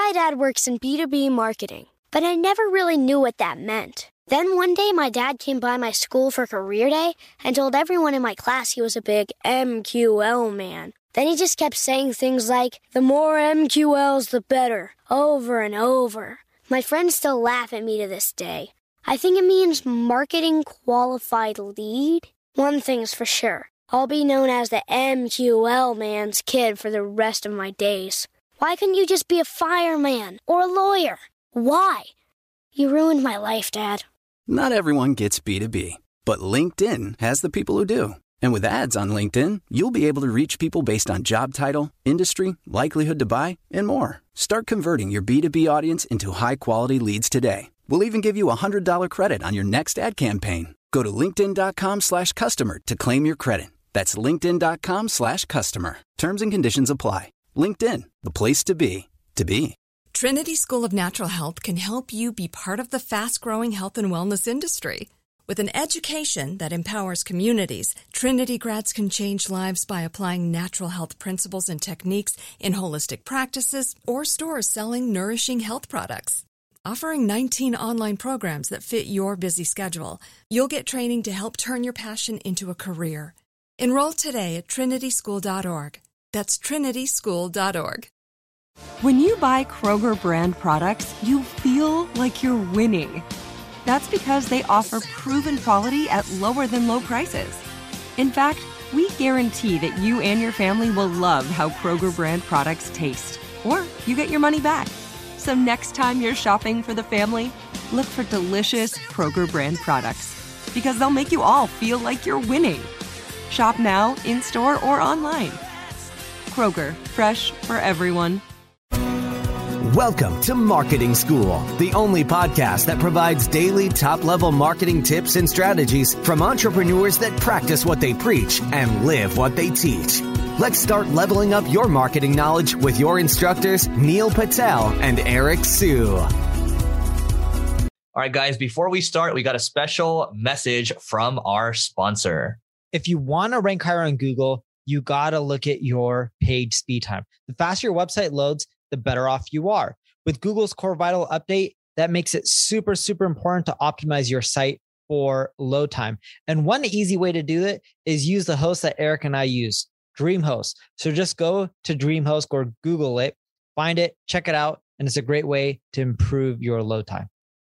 My dad works in B2B marketing, but I never really knew what that meant. Then one day, my dad came by my school for career day and told everyone in my class he was a big MQL man. Then he just kept saying things like, the more MQLs, the better, over and over. My friends still laugh at me to this day. I think it means marketing qualified lead. One thing's for sure. I'll be known as the MQL man's kid for the rest of my days. Why couldn't you just be a fireman or a lawyer? Why? You ruined my life, Dad. Not everyone gets B2B, but LinkedIn has the people who do. And with ads on LinkedIn, you'll be able to reach people based on job title, industry, likelihood to buy, and more. Start converting your B2B audience into high-quality leads today. We'll even give you a $100 credit on your next ad campaign. Go to linkedin.com/customer to claim your credit. That's linkedin.com/customer. Terms and conditions apply. LinkedIn, the place to be, to be. Trinity School of Natural Health can help you be part of the fast-growing health and wellness industry. With an education that empowers communities, Trinity grads can change lives by applying natural health principles and techniques in holistic practices or stores selling nourishing health products. Offering 19 online programs that fit your busy schedule, you'll get training to help turn your passion into a career. Enroll today at trinityschool.org. That's trinityschool.org. When you buy Kroger brand products, you feel like you're winning. That's because they offer proven quality at lower than low prices. In fact, we guarantee that you and your family will love how Kroger brand products taste, or you get your money back. So next time you're shopping for the family, look for delicious Kroger brand products, because they'll make you all feel like you're winning. Shop now, in-store, or online. Kroger, fresh for everyone. Welcome to Marketing School, the only podcast that provides daily top-level marketing tips and strategies from entrepreneurs that practice what they preach and live what they teach. Let's start leveling up your marketing knowledge with your instructors, Neil Patel and Eric Sue. All right, guys, before we start, we got a special message from our sponsor. If you want to rank higher on Google, you got to look at your page speed time. The faster your website loads, the better off you are. With Google's Core Vital update, that makes it super, super important to optimize your site for load time. And one easy way to do it is use the host that Eric and I use, DreamHost. So just go to DreamHost or Google it, find it, check it out, and it's a great way to improve your load time.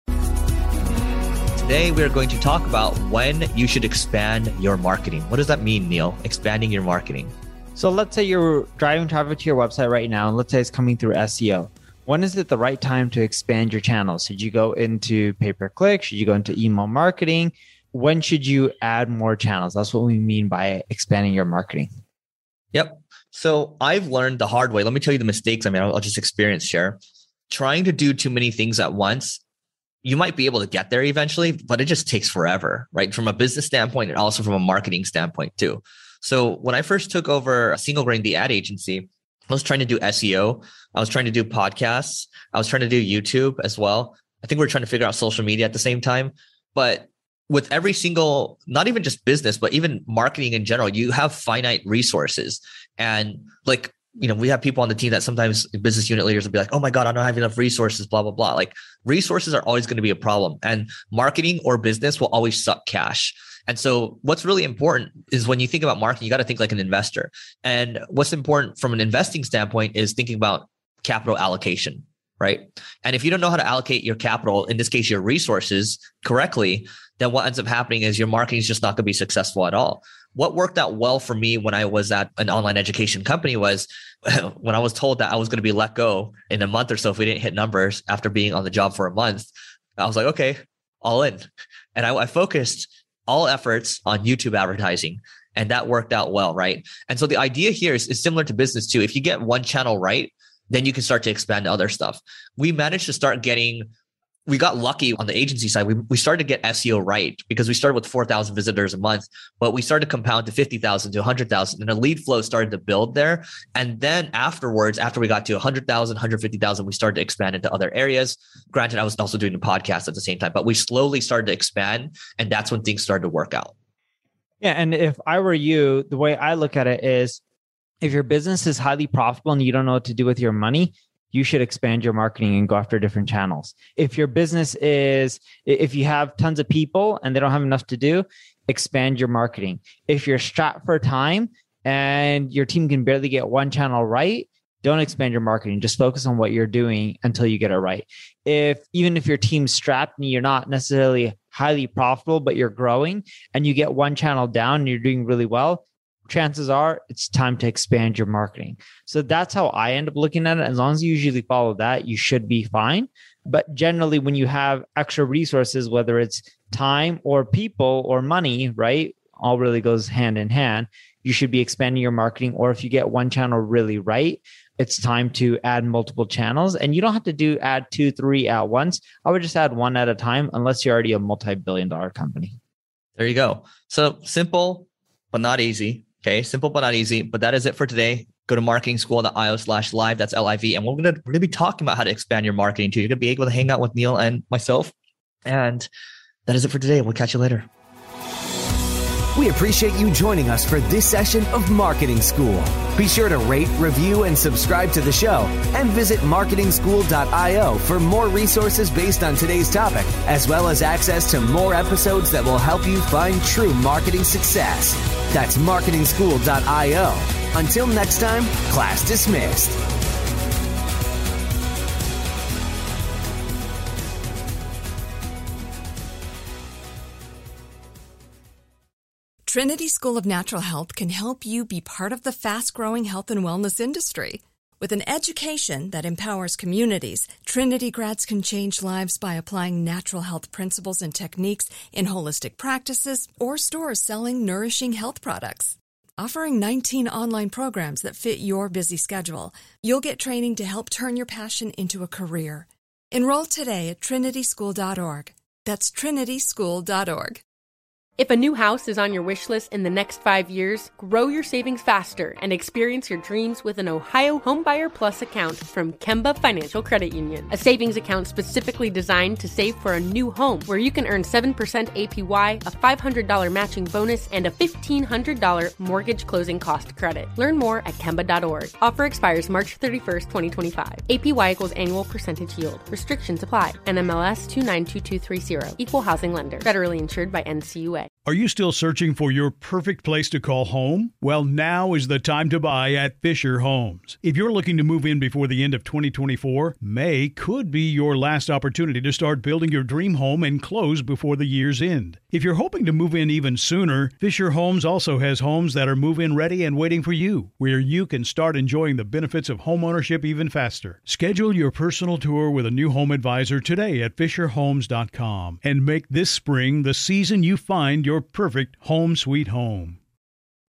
Today, we're going to talk about when you should expand your marketing. What does that mean, Neil? Expanding your marketing. So let's say you're driving traffic to your website right now, and let's say it's coming through SEO. When is it the right time to expand your channels? Should you go into pay-per-click? Should you go into email marketing? When should you add more channels? That's what we mean by expanding your marketing. Yep. So I've learned the hard way. Let me tell you the mistakes. I'll just experience share. Trying to do too many things at once, you might be able to get there eventually, but it just takes forever, right? From a business standpoint and also from a marketing standpoint too. So when I first took over Single Grain, the ad agency, I was trying to do SEO. I was trying to do podcasts. I was trying to do YouTube as well. I think we were trying to figure out social media at the same time. But with every single, not even just business, but even marketing in general, you have finite resources. And we have people on the team that sometimes business unit leaders will be like, oh my God, I don't have enough resources, blah, blah, blah. Like resources are always going to be a problem. And marketing or business will always suck cash. And so what's really important is when you think about marketing, you got to think like an investor. And what's important from an investing standpoint is thinking about capital allocation, right? And if you don't know how to allocate your capital, in this case, your resources correctly, then what ends up happening is your marketing is just not going to be successful at all. What worked out well for me when I was at an online education company was when I was told that I was going to be let go in a month or so if we didn't hit numbers after being on the job for a month. I was like, okay, all in. And I focused all efforts on YouTube advertising, and that worked out well, right? And so the idea here is similar to business too. If you get one channel right, then you can start to expand to other stuff. We managed to we got lucky on the agency side. We started to get SEO right because we started with 4,000 visitors a month, but we started to compound to 50,000 to 100,000, and the lead flow started to build there. And then afterwards, after we got to 100,000, 150,000, we started to expand into other areas. Granted, I was also doing the podcast at the same time, but we slowly started to expand, and that's when things started to work out. Yeah. And if I were you, the way I look at it is if your business is highly profitable and you don't know what to do with your money, you should expand your marketing and go after different channels. If your business is, if you have tons of people and they don't have enough to do, expand your marketing. If you're strapped for time and your team can barely get one channel right, don't expand your marketing. Just focus on what you're doing until you get it right. Even if your team's strapped and you're not necessarily highly profitable, but you're growing and you get one channel down and you're doing really well, chances are it's time to expand your marketing. So that's how I end up looking at it. As long as you usually follow that, you should be fine. But generally, when you have extra resources, whether it's time or people or money, right? All really goes hand in hand. You should be expanding your marketing. Or if you get one channel really right, it's time to add multiple channels. And you don't have to add 2, 3 at once. I would just add one at a time, unless you're already a multi-billion-dollar company. There you go. So simple, but not easy. Okay. Simple, but not easy. But that is it for today. Go to marketingschool.io/live. That's LIV. And we're going to be talking about how to expand your marketing too. You're going to be able to hang out with Neil and myself. And that is it for today. We'll catch you later. We appreciate you joining us for this session of Marketing School. Be sure to rate, review, and subscribe to the show, and visit marketingschool.io for more resources based on today's topic, as well as access to more episodes that will help you find true marketing success. That's marketingschool.io. Until next time, class dismissed. Trinity School of Natural Health can help you be part of the fast-growing health and wellness industry. With an education that empowers communities, Trinity grads can change lives by applying natural health principles and techniques in holistic practices or stores selling nourishing health products. Offering 19 online programs that fit your busy schedule, you'll get training to help turn your passion into a career. Enroll today at trinityschool.org. That's trinityschool.org. If a new house is on your wish list in the next 5 years, grow your savings faster and experience your dreams with an Ohio Homebuyer Plus account from Kemba Financial Credit Union. A savings account specifically designed to save for a new home, where you can earn 7% APY, a $500 matching bonus, and a $1,500 mortgage closing cost credit. Learn more at Kemba.org. Offer expires March 31st, 2025. APY equals annual percentage yield. Restrictions apply. NMLS 292230. Equal housing lender. Federally insured by NCUA. Are you still searching for your perfect place to call home? Well, now is the time to buy at Fisher Homes. If you're looking to move in before the end of 2024, May could be your last opportunity to start building your dream home and close before the year's end. If you're hoping to move in even sooner, Fisher Homes also has homes that are move-in ready and waiting for you, where you can start enjoying the benefits of homeownership even faster. Schedule your personal tour with a new home advisor today at FisherHomes.com and make this spring the season you find your perfect home sweet home.